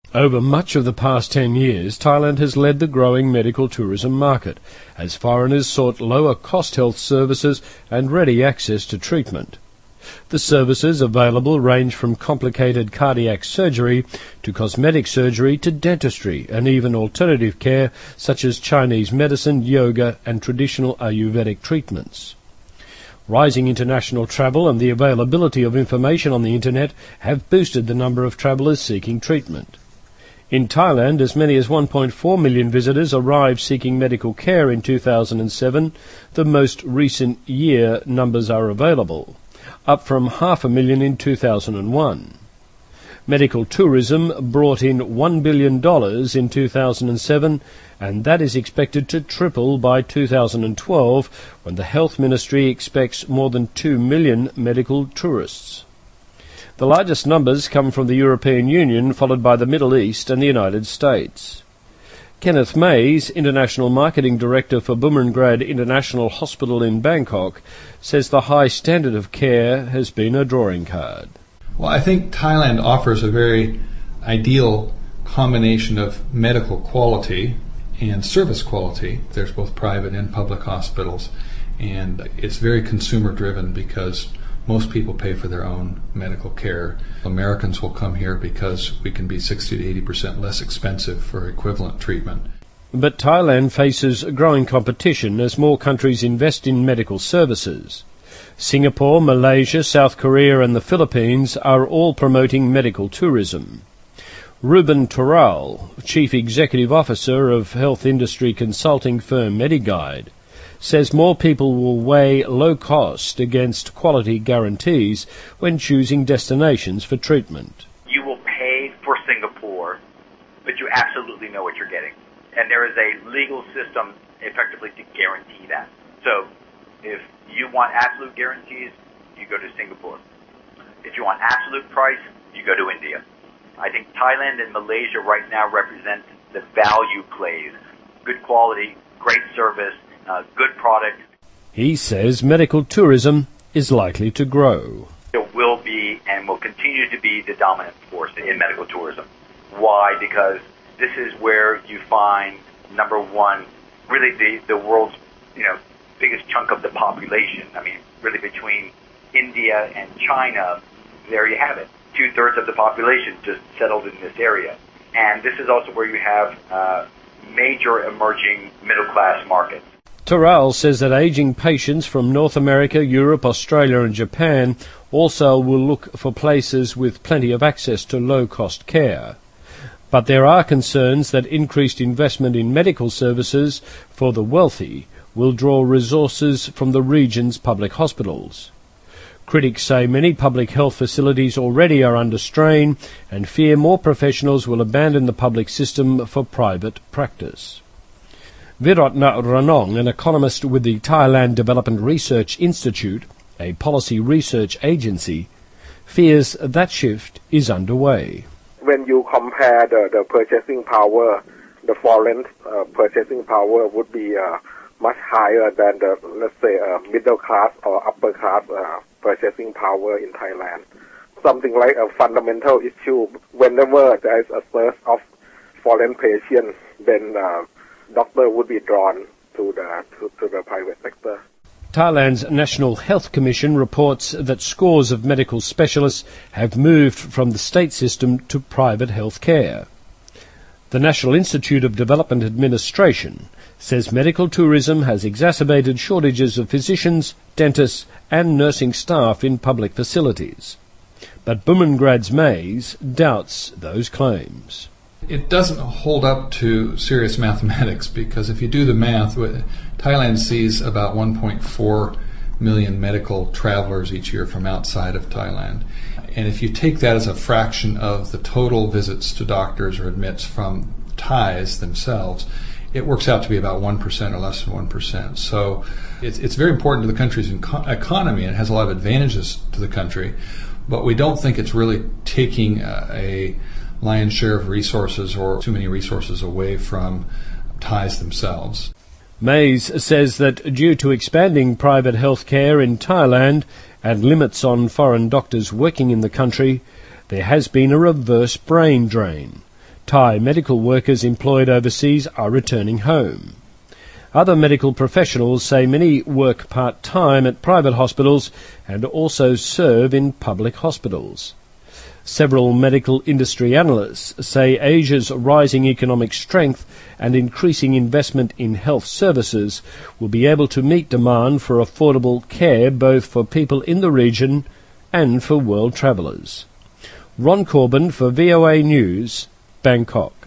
Over much of the past 10 years, Thailand has led the growing medical tourism market, as foreigners sought lower-cost health services and ready access to treatment. The services available range from complicated cardiac surgery to cosmetic surgery to dentistry and even alternative care such as Chinese medicine, yoga and traditional Ayurvedic treatments. Rising international travel and the availability of information on the internet have boosted the number of travellers seeking treatment. In Thailand, as many as 1.4 million visitors arrived seeking medical care in 2007. The most recent year numbers are available, up from 500,000 in 2001. Medical tourism brought in $1 billion in 2007, and that is expected to triple by 2012, when the Health Ministry expects more than 2 million medical tourists. The largest numbers come from the European Union, followed by the Middle East and the United States. Kenneth Mays, International Marketing Director for Bumrungrad International Hospital in Bangkok, says the high standard of care has been a drawing card. Well, I think Thailand offers a very ideal combination of medical quality and service quality. There's both private and public hospitals, and it's very consumer driven because most people pay for their own medical care. Americans will come here because we can be 60 to 80% less expensive for equivalent treatment. But Thailand faces growing competition as more countries invest in medical services. Singapore, Malaysia, South Korea and the Philippines are all promoting medical tourism. Ruben Toral, Chief Executive Officer of health industry consulting firm MediGuide, says more people will weigh low cost against quality guarantees when choosing destinations for treatment. You will pay for Singapore, but you absolutely know what you're getting. And there is a legal system effectively to guarantee that. So if you want absolute guarantees, you go to Singapore. If you want absolute price, you go to India. I think Thailand and Malaysia right now represent the value plays. Good quality, great service, good product. He says medical tourism is likely to grow. It will be and will continue to be the dominant force in medical tourism. Why? Because this is where you find, number one, really the world's biggest chunk of the population. I mean, really between India and China, there you have it. 2/3 of the population just settled in this area. And this is also where you have major emerging middle-class markets. Toral says that ageing patients from North America, Europe, Australia and Japan also will look for places with plenty of access to low-cost care. But there are concerns that increased investment in medical services for the wealthy will draw resources from the region's public hospitals. Critics say many public health facilities already are under strain and fear more professionals will abandon the public system for private practice. Viratna Ranong, an economist with the Thailand Development Research Institute, a policy research agency, fears that shift is underway. When you compare the purchasing power, the foreign purchasing power would be much higher than the, let's say, middle class or upper class purchasing power in Thailand. Something like a fundamental issue. Whenever there is a surge of foreign patients, then doctor would be drawn to the private sector. Thailand's National Health Commission reports that scores of medical specialists have moved from the state system to private health care. The National Institute of Development Administration says medical tourism has exacerbated shortages of physicians, dentists and nursing staff in public facilities. But Bumrungrad's Mays doubts those claims. It doesn't hold up to serious mathematics because if you do the math, Thailand sees about 1.4 million medical travelers each year from outside of Thailand. And if you take that as a fraction of the total visits to doctors or admits from Thais themselves, it works out to be about 1% or less than 1%. So it's very important to the country's economy and it has a lot of advantages to the country, but we don't think it's really taking a lion's share of resources or too many resources away from Thais themselves. Mays says that due to expanding private health care in Thailand and limits on foreign doctors working in the country, there has been a reverse brain drain. Thai medical workers employed overseas are returning home. Other medical professionals say many work part-time at private hospitals and also serve in public hospitals. Several medical industry analysts say Asia's rising economic strength and increasing investment in health services will be able to meet demand for affordable care both for people in the region and for world travellers. Ron Corbin for VOA News, Bangkok.